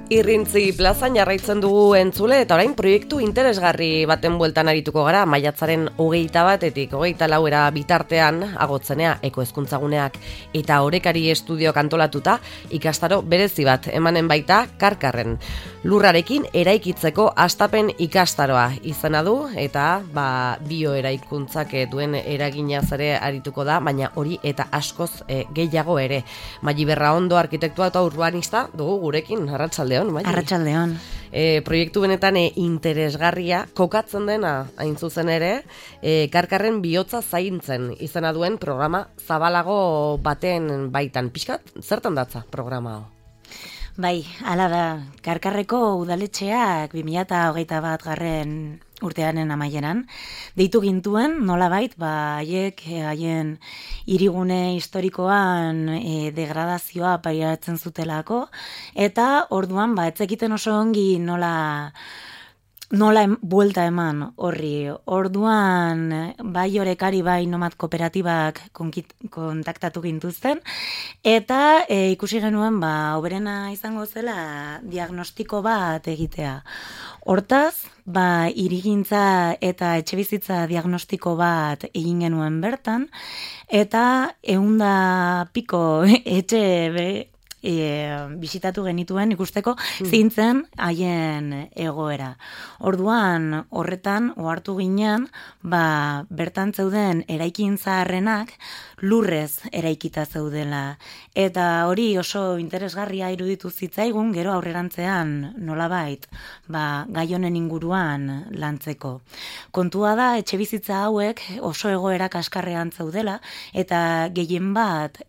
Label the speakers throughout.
Speaker 1: Irrintzi plazan jarraitzen dugu entzule eta orain proiektu interesgarri baten bueltan arituko gara, maiatzaren 21-etik 24 bitartean agotzenea ekohezkuntzaguneak eta Orekari estudio kantolatuta ikastaro berezi bat emanen baita Karkarren. Lurrarekin eraikitzeko hastapen ikastaroa izena du eta bioeraikuntzak duen eraginaz ere arituko da, baina hori eta askoz gehiago ere. Maili Berraondo arkitektua eta urbanista dugu gurekin, arratsaldeon.
Speaker 2: Arratsaldeon.
Speaker 1: Proiektu benetan interesgarria kokatzen dena hain zuzen ere, Karkarren bihotza zaintzen izena duen programa zabalago baten baitan. Pixkat, zertan datza programa hau?
Speaker 2: Bai, hala da, Karkarreko udaletxeak 2021 urtearen amaieran deitu gintuen, nolabait, haiek haien hirigune historikoan degradazioa pairatzen zutelako, eta orduan etzekiten oso ongi nola buelta eman horri. Orduan, bai Orekari, bai Nomad kooperatibak kontaktatu gintuzten, eta ikusi genuen hoberena izango zela diagnostiko bat egitea. Hortaz, hirigintza eta etxebizitza diagnostiko bat egin genuen bertan, eta 100 piko etxe bisitatu genituen ikusteko zintzen haien egoera. Orduan horretan ohartu ginen, bertan zeuden eraikin zaharrenak lurrez eraikita zeudela. Eta hori oso interesgarria iruditu zitzaigun, gero aurrerantzean nolabait, gai honen inguruan lantzeko. Kontua da, etxebizitza hauek oso egoera kaskarrean zeudela, eta gehien bat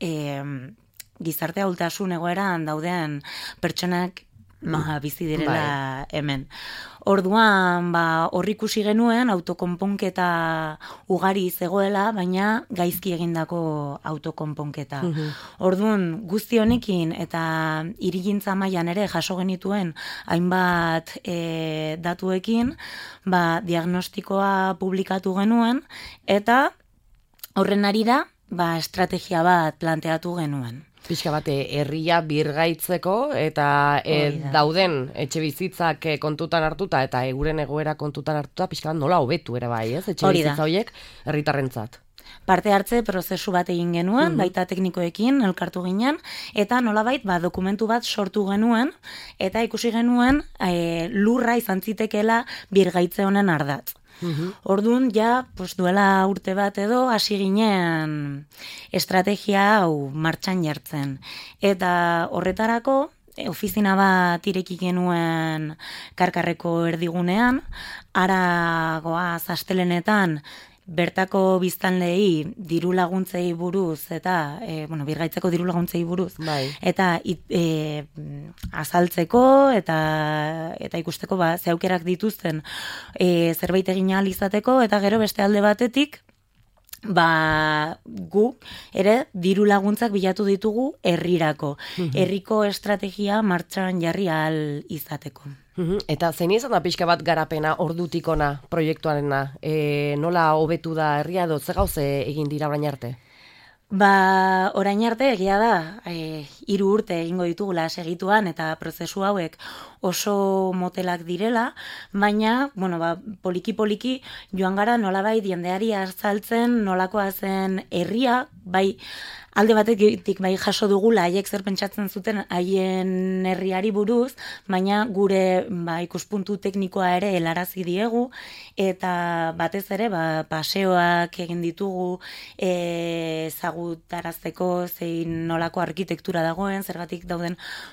Speaker 2: gizarte ahultasun egoeran dauden pertsonak bizi direla hemen. Orduan, horri ikusi genuen autokonponketa ugari zegoela, baina gaizki egindako autokonponketa. Orduan, guzti honekin eta hirigintza mailan ere jaso genituen hainbat datuekin, diagnostikoa publikatu genuen, eta horren harira, estrategia bat planteatu genuen.
Speaker 1: Pixka bat, herria birgaitzeko eta dauden etxe bizitzak kontutan hartuta eta euren egoera kontutan hartuta, pixka bat nola hobetu ere bai, ez? Etxe bizitza horiek herritarrentzat.
Speaker 2: Parte hartze prozesu bat egin genuen, baita teknikoekin elkartu ginen, eta nolabait dokumentu bat sortu genuen, eta ikusi genuen lurra izan zitekeela birgaitze honen ardatz. Orduan, duela urte bat edo, hasi ginen estrategia hau martxan jartzen. Eta horretarako, ofizina bat ireki genuen Karkarreko erdigunean, aragoaz astelenetan, bertako biztanleei diru laguntzei buruz eta birgaitzeko diru laguntzei buruz eta azaltzeko eta ikusteko ze aukerak dituzten zerbait egin ahal izateko, eta gero beste alde batetik gu ere diru laguntzak bilatu ditugu herrirako. Herriko estrategia martxan jarri ahal izateko.
Speaker 1: Eta zein izan da pixka bat garapena ordutik ona proiektuarena? Nola hobetu da herria edo ze gauze egin dira orain arte?
Speaker 2: Orain arte egia da, 3 urte egingo ditugula segituan eta prozesu hauek oso motelak direla, baina, poliki-poliki joan gara nolabait jendeari azaltzen nolakoa zen herria, alde batetik jaso dugula haiek zer pentsatzen zuten haien herriari buruz, baina gure ikuspuntu teknikoa ere helarazi diegu, eta batez ere paseoak egin ditugu ezagutarazteko zein nolako arkitektura dagoen, zergatik dauden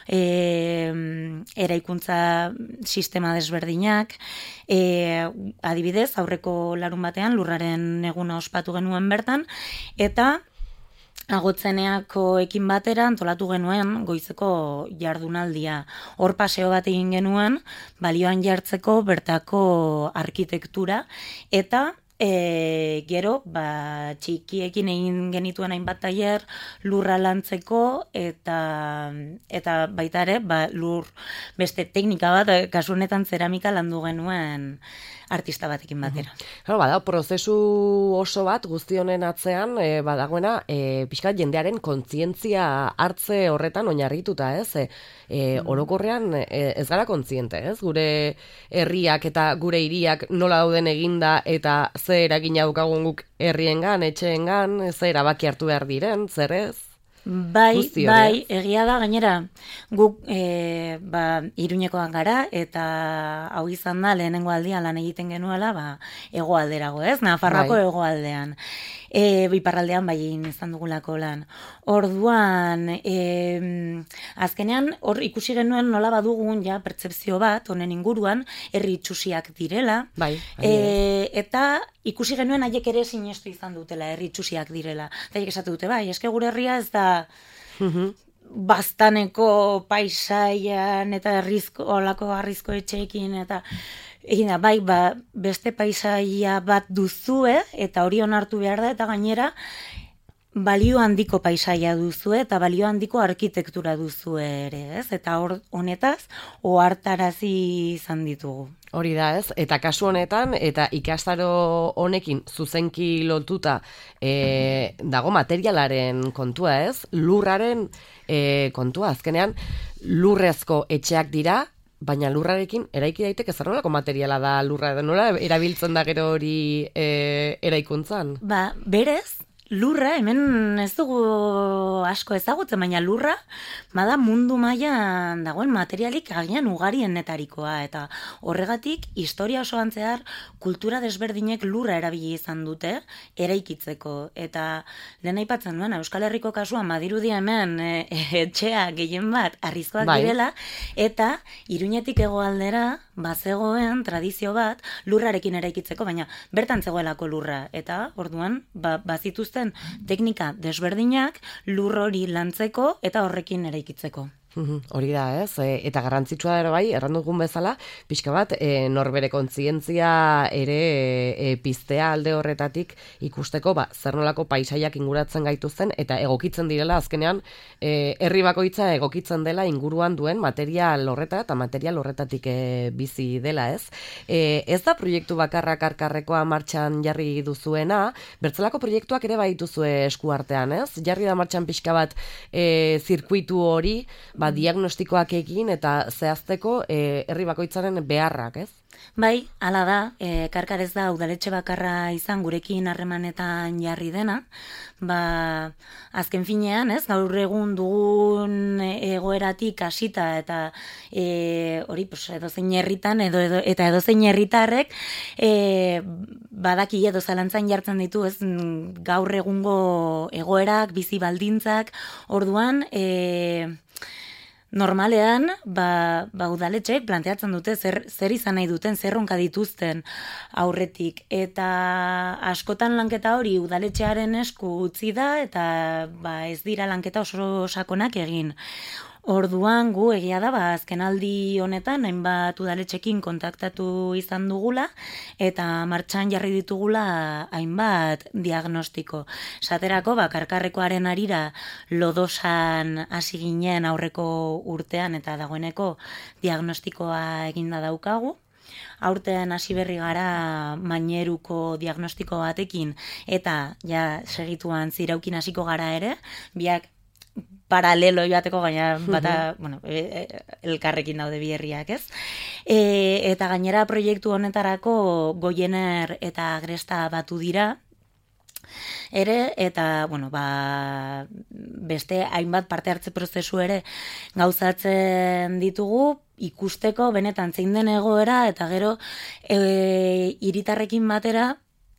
Speaker 2: eraikuntza sistema desberdinak. Adibidez, aurreko larun batean lurraren eguna ospatu genuen bertan, eta agotzeneako ekin batera antolatu genuen goizeko jardunaldia. Hor paseo bat egin genuen, balioan jartzeko bertako arkitektura, eta gero, txikiekin egin genituen hainbat tailer lurra lantzeko, eta baita ere, lur beste teknika bat, kasu honetan zeramika landu genuen artista batekin batera.
Speaker 1: Claro, bada, prozesu oso bat guzti honen atzean badagoena pixka jendearen kontzientzia hartze horretan oinarrituta, ez? Orokorrean ez gara kontziente, ez? Gure herriak eta gure hiriak nola dauden eginda eta ze eragina daukagun guk herriengan, etxeengan, ze erabaki hartu behar diren, zer ez?
Speaker 2: Bai, egia da, gainera, guk Iruñekoak gara, eta hau izan da, lehenengo aldian lan egiten genuela, hegoalderago, ez? Nafarroako hegoaldean. Iparraldean bai izan dugulako lan. Orduan, azkenean, hor ikusi genuen nola badugun, ja, pertzepzio bat, honen inguruan, herri itxusiak direla, eta ikusi genuen haiek ere sinestu izan dutela, herri itxusiak direla. Eta haiek esatu dute, bai, eske gure herria ez da bastaneko paisaian eta olako arrizko etxeekin eta egin da, bai, beste paisaia bat duzue eta hori onartu behar da eta gainera balio handiko paisaia duzue eta balio handiko arkitektura duzue ere, ez? Eta honetaz ohartarazi izan ditugu.
Speaker 1: Hori da, ez? Eta kasu honetan, eta ikastaro honekin zuzenki lotuta dago materialaren kontua, ez? Lurraren kontua, azkenean lurrezko etxeak dira, baina lurrarekin eraiki daiteke zer nolako materiala da lurra, nola erabiltzen da gero hori eraikuntzan?
Speaker 2: Berez, lurra, hemen ez dugu asko ezagutzen, baina lurra, bada mundu mailan dagoen materialik agian ugarienetarikoa, eta horregatik, historia osoan zehar, kultura desberdinek lurra erabili izan dute, eraikitzeko, eta lehen aipatzen duena, Euskal Herriko kasuan, badirudi hemen etxea gehien bat, arrizkoak direla, eta Iruñetik hegoaldera, bazegoen tradizio bat lurrarekin eraikitzeko, baina bertan zegoelako lurra, eta orduan, bazituzten teknika desberdinak lur hori lantzeko eta horrekin eraikitzeko.
Speaker 1: Hori da, ez? Eta garrantzitsua da bai, erran dugun bezala, pixka bat, norbere kontzientzia ere piztea alde horretatik ikusteko, zer nolako paisaiak inguratzen gaituzten, eta egokitzen direla, azkenean, herri bakoitza egokitzen dela inguruan duen material horreta, eta material horretatik bizi dela, ez? Ez da proiektu bakarrak arkarrekoa martxan jarri duzuena, bertzelako proiektuak ere baituzue eskuartean, ez? Jarri da martxan pixka bat zirkuitu hori, diagnostikoak egin eta zehazteko herri bakoitzaren beharrak, ez?
Speaker 2: Bai, hala da, Karkar ez da udaletxe bakarra izan gurekin harremanetan jarri dena, azken finean, ez, gaur egun dugun egoeratik hasita eta hori, edozein herritan eta edozein herritarrek badaki edo zalantzan jartzen ditu, ez, gaur egungo egoerak, bizi baldintzak, orduan, normalean, udaletxeek planteatzen dute zer izan nahi duten, zer ronka dituzten aurretik. Eta askotan lanketa hori udaletxearen esku utzi da, eta ez dira lanketa oso sakonak egin. Orduan gu egia da, azkenaldi honetan, hainbat udaletxekin kontaktatu izan dugula, eta martxan jarri ditugula hainbat diagnostiko. Saterako, Karkarrekoaren arira lodosan hasi ginen aurreko urtean, eta dagoeneko diagnostikoa eginda daukagu. Aurten hasi berri gara Maineruko diagnostiko batekin, eta segituan Ziraukin hasiko gara ere, biak paralelo joateko, gaina elkarrekin daude bi herriak, ez? Eta gainera proiektu honetarako Goiener eta Agresta batu dira, ere, eta, beste hainbat parte hartze prozesu ere gauzatzen ditugu, ikusteko benetan zein den egoera, eta gero hiritarrekin batera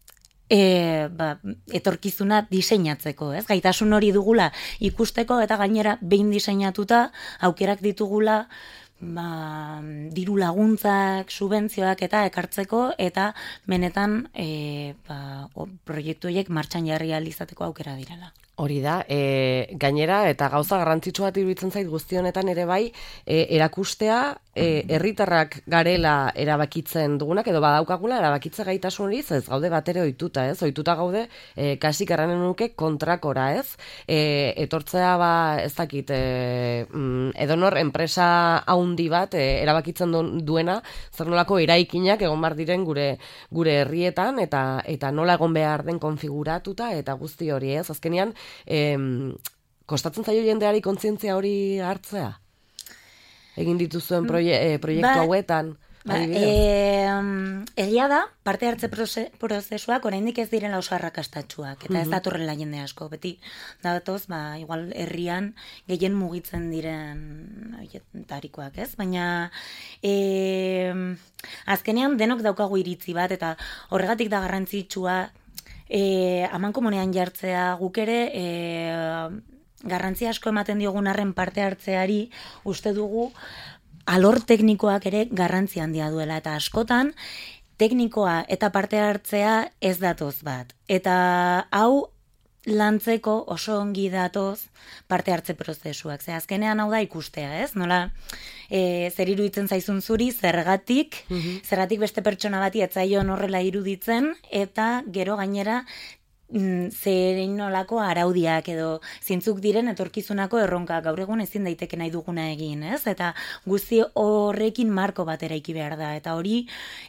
Speaker 2: etorkizuna diseinatzeko, ez? Gaitasun hori dugula ikusteko eta gainera behin diseinatuta aukerak ditugula diru laguntzak, subentzioak eta ekartzeko eta benetan proiektu horiek martxan jarri ahal izateko aukera direla.
Speaker 1: Hori da, gainera, eta gauza garrantzitsu bat iruditzen zait guzti honetan ere bai, erakustea, herritarrak garela erabakitzen dugunak, edo badaukagula erabakitze gaitasun hori, ez gaude bat ere ohituta, ez? Ohituta gaude, kasik erranen nuke kontrakora, ez? Etortzea, ez dakit, edonor enpresa haundi bat erabakitzen duena, zer nolako eraikinak egon behar diren gure herrietan, eta nola egon behar den konfiguratuta, eta guzti hori, ez? Azkenean, kostatzen zaio jendeari kontzientzia hori hartzea? Egin dituzuen proiektu hauetan?
Speaker 2: Egia da, parte hartze prozesuak oraindik ez diren oso arrakastatsuak, eta ez datorrela jende asko, beti datoz, igual herrian gehien mugitzen diren tarikoak, ez? Baina azkenean denok daukagu iritzi bat, eta horregatik da garrantzitsua amankomunean jartzea, guk ere garrantzia asko ematen diogun arren parte hartzeari uste dugu alor teknikoak ere garrantzia handia duela, eta askotan teknikoa eta parte hartzea ez datoz bat. Eta hau lantzeko oso ongi datoz parte hartze prozesuak. Ze azkenean hau da ikustea, ez? Nola zer iruditzen zaizun zuri, zergatik beste pertsona bati etzaion horrela iruditzen, eta gero gainera zerein nolako araudiak edo zintzuk diren etorkizunako erronka gaur egun ezin daiteke nahi duguna egin, ez? Eta guzti horrekin marko bat eraiki behar da, eta hori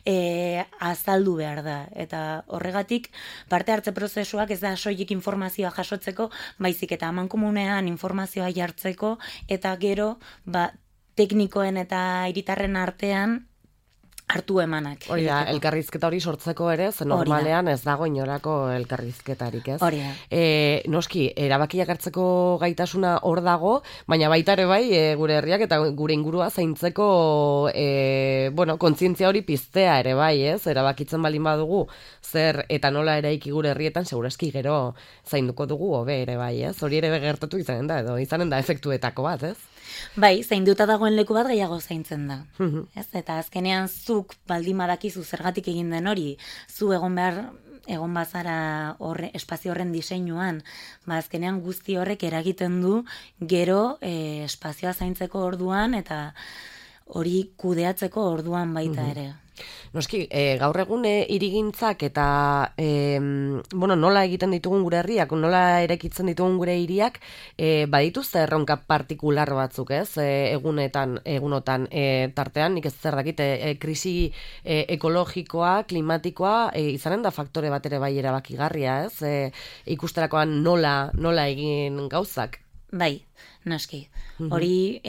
Speaker 2: azaldu behar da, eta horregatik parte hartze prozesuak ez da soilik informazioa jasotzeko, baizik eta amankomunean informazioa jartzeko, eta gero teknikoen eta hiritarren artean hartu emanak.
Speaker 1: Hori da, elkarrizketa hori sortzeko ere, ze normalean ez dago inolako elkarrizketarik, ez?
Speaker 2: Hori da.
Speaker 1: Noski, erabakiak hartzeko gaitasuna hor dago, baina baita ere bai, gure herriak eta gure ingurua zaintzeko, kontzientzia hori piztea ere bai, ez? Erabakitzen baldin badugu, zer eta nola eraiki gure herrietan, segurazki gero zainduko dugu hobe ere bai, ez? Hori ere gertatu izanen da, edo izanen da efektuetako bat, ez?
Speaker 2: Bai, zainduta dagoen leku bat gehiago zaintzen da. Ez? Eta azkenean zuk baldin badakizu zergatik egin den hori, zu egon bazara espazio horren diseinuan, azkenean guzti horrek eragiten du gero espazioa zaintzeko orduan eta hori kudeatzeko orduan baita ere.
Speaker 1: Noski, gaur egun hirigintzak eta nola egiten ditugun gure herriak, nola erekitzen ditugun gure hiriak, badituzte erronka partikular batzuk, ez? Egunotan tartean, nik ez zer dakit, krisi ekologikoa, klimatikoa, izanen da faktore bat ere bai erabakigarria, ez? Ikusterakoan nola egin gauzak.
Speaker 2: Bai, noski. Hori,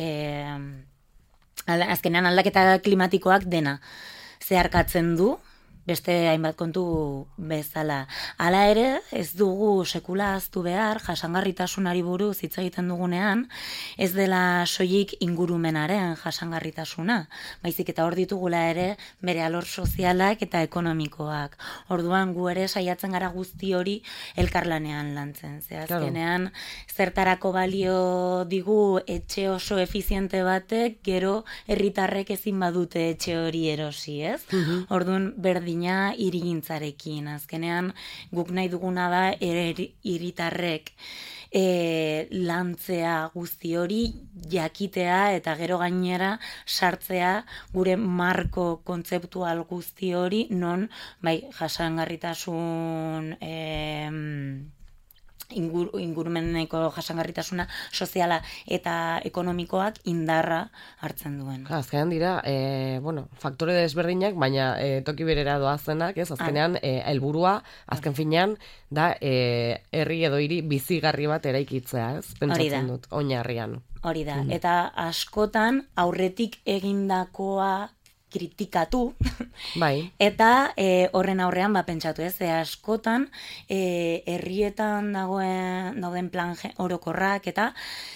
Speaker 2: azkenean aldaketa klimatikoak dena zeharkatzen du, beste hainbat kontu bezala. Hala ere, ez dugu sekula ahaztu behar, jasangarritasunari buruz hitz egiten dugunean, ez dela soilik ingurumenaren jasangarritasuna, baizik eta hor ditugula ere bere alor sozialak eta ekonomikoak. Orduan gu ere saiatzen gara guzti hori elkarlanean lantzen. Ze azkenean zertarako balio digu etxe oso efiziente batek, gero herritarrek ezin badute etxe hori erosi, ez? Orduan berdin hirigintzarekin. Azkenean guk nahi duguna da hiritarrek lantzea guzti hori, jakitea eta gero gainera sartzea gure marko kontzeptual guzti hori, non bai jasangarritasun ingurumeneko jasangarritasuna soziala eta ekonomikoak indarra hartzen duen.
Speaker 1: Azkenean dira, faktore desberdinak, baina toki berera doazenak, ez? Azkenean, helburua azken finean, da herri edo hiri bizigarri bat eraikitzea, ez? Pentsatzen dut, oinarrian.
Speaker 2: Hori da, eta askotan aurretik egindakoa kritikatu,
Speaker 1: bai.
Speaker 2: Eta horren aurrean pentsatu, ez? Askotan herrietan dauden plan orokorrak eta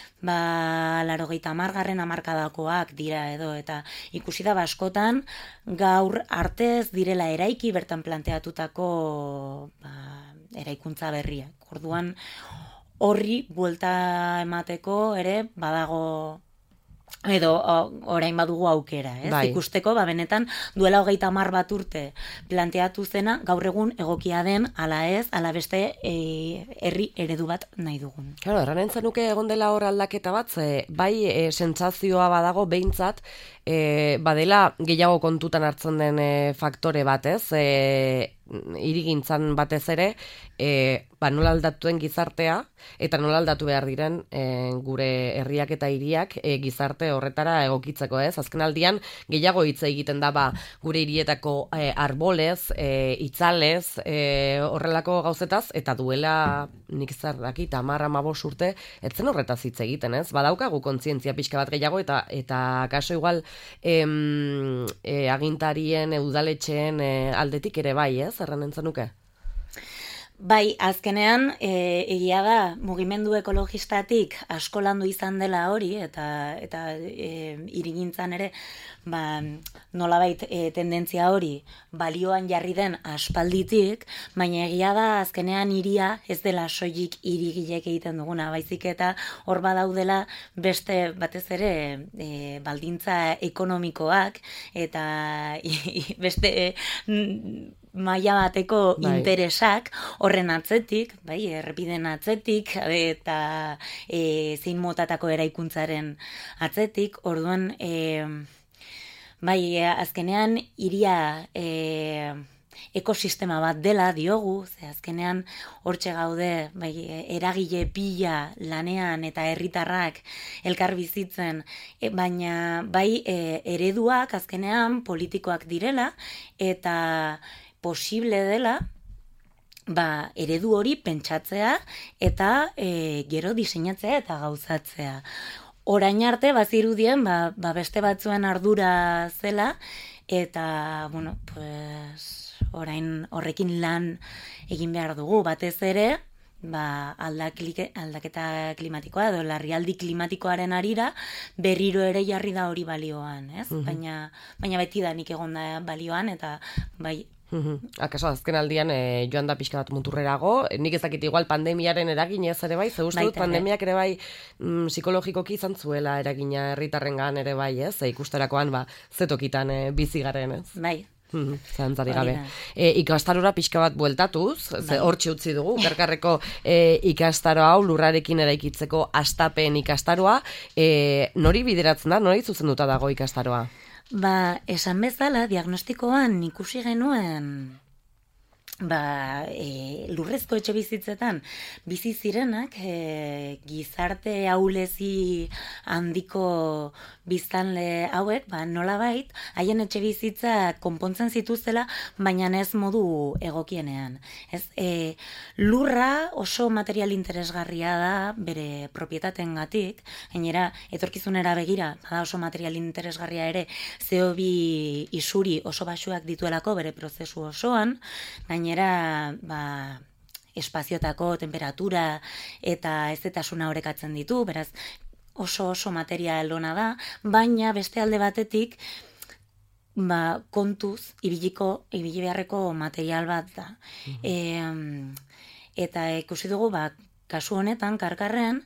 Speaker 2: 80. hamarkadakoak dira edo, eta ikusi da askotan gaur arte ez direla eraiki bertan planteatutako eraikuntza berriak. Orduan horri buelta emateko ere badago edo orain badugu aukera, ez?
Speaker 1: Bai.
Speaker 2: Ikusteko, benetan duela 30 bat urte planteatu zena, gaur egun egokia den, ala ez, ala beste herri eredu bat nahi dugun.
Speaker 1: Claro, erranen zenuke egon dela hor aldaketa bat, bai sentsazioa badago behintzat, badela gehiago kontutan hartzen den faktore bat, ez? Hirigintzan batez ere, nola aldatuen gizartea, eta nola aldatu behar diren gure herriak eta hiriak gizarte horretara egokitzeko, ez? Azken aldian, gehiago hitz egiten da gure hirietako arbolez, itzalez, horrelako gauzetaz, eta duela nik zer dakit, 10-15 urte, etzen horretaz hitz egiten, ez? Badaukagu kontzientzia pixka bat gehiago, eta kaso igual agintarien, udaletxeen aldetik ere bai, ez? Erranen zenuke?
Speaker 2: Bai, azkenean, egia da, mugimendu ekologistatik asko landu izan dela hori, eta hirigintzan ere, nolabait tendentzia hori balioan jarri den aspalditik, baina egia da azkenean hiria ez dela soilik hirigilek egiten duguna, baizik eta hor badaudela beste batez ere baldintza ekonomikoak eta beste maila bateko interesak horren atzetik, errepiden atzetik eta zein motatako eraikuntzaren atzetik, orduan azkenean hiria ekosistema bat dela diogu, ze azkenean hortxe gaude eragile pila lanean eta herritarrak elkar bizitzen, baina ereduak azkenean politikoak direla eta posible dela eredu hori pentsatzea eta gero diseinatzea eta gauzatzea. Orain arte bazirudien beste batzuen ardura zela eta orain horrekin lan egin behar dugu, batez ere aldaketa klimatikoa edo larrialdi klimatikoaren arira berriro ere jarri da hori balioan, ez? Baina beti da nik egon da balioan eta
Speaker 1: Akaso, azken aldian joan da pixka bat muturrerago, nik ez dakit igual pandemiaren eraginez ere bai, ze uste dut pandemiak ere bai psikologikoki izan zuela eragina herritarrengan ere bai, ez? Ikusterakoan zetokitan bizi garen, ez?
Speaker 2: Bai.
Speaker 1: Zantzari gabe. Ikastarora pixka bat bueltatuz, hortxe utzi dugu, Karkarreko ikastaro hau lurrarekin eraikitzeko astapen ikastaroa, nori bideratzen da, nori zuzenduta dago ikastaroa?
Speaker 2: Esan bezala, diagnostikoan ikusi genuen lurrezko etxe bizitzetan bizi zirenak gizarte ahulezi handiko biztanle hauek, nolabait, haien etxe bizitza konpontzen zituztela, baina ez modu egokienean. Lurra oso material interesgarria da bere propietatengatik, gainera etorkizunera begira, bada oso material interesgarria ere CO2 isuri oso baxuak dituelako bere prozesu osoan, gainera espaziotako temperatura eta ezetasuna orekatzen ditu, beraz oso material ona da, baina beste alde batetik kontuz ibili beharreko material bat da. Eta ikusi dugu kasu honetan Karkarren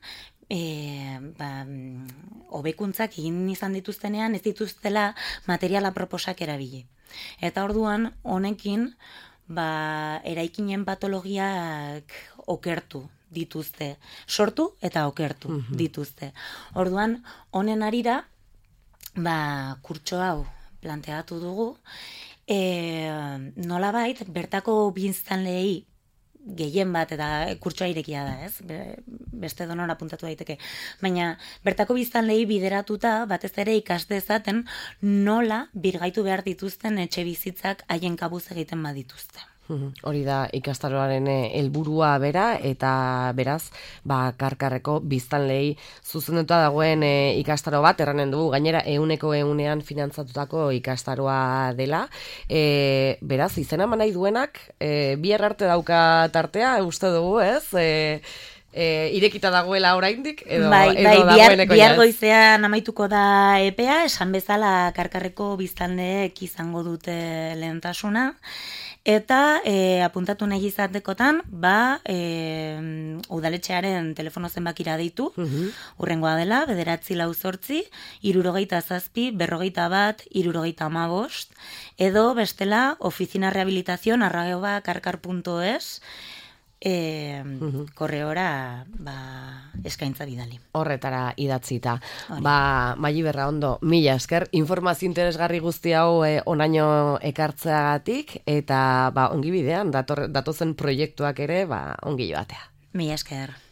Speaker 2: hobekuntzak egin izan dituztenean ez dituztela materiala proposak erabili. Eta orduan honekin eraikinen patologiak okertu dituzte, sortu eta okertu dituzte. Orduan, honen arira, kurtso hau planteatu dugu, nolabait, bertako biztanleei gehien bat, eta kurtsoa irekia da, ez? Beste donora apuntatu daiteke. Baina, bertako biztanleei bideratuta, batez ere ikas dezaten, nola birgaitu behar dituzten etxe bizitzak haien kabuz egiten badituzte.
Speaker 1: Hori da ikastaroaren helburua bera, eta beraz, Karkarreko biztanleei zuzenduta dagoen ikastaro bat, erranen dugu, gainera 100% finantzatutako ikastaroa dela. Beraz, izena eman nahi duenak, bihar arte dauka tartea, uste dugu, ez? Irekita dagoela oraindik edo dagoeneko
Speaker 2: bihar goizean amaituko da epea, esan bezala Karkarreko biztanleek izango dute lehentasuna. Eta apuntatu nahi izatekotan, udaletxearen telefono zenbakira deitu, urrengoa dela, 948 67 41 75, edo bestela oficinarehabilitacion@karkar.es korreora eskaintza bidali.
Speaker 1: Horretara idatzita. Maili Berraondo, mila esker, informazio interesgarri guzti hau onaino ekartzeagatik, eta ongi bidean, datozen proiektuak ere, ongi joatea.
Speaker 2: Mila esker.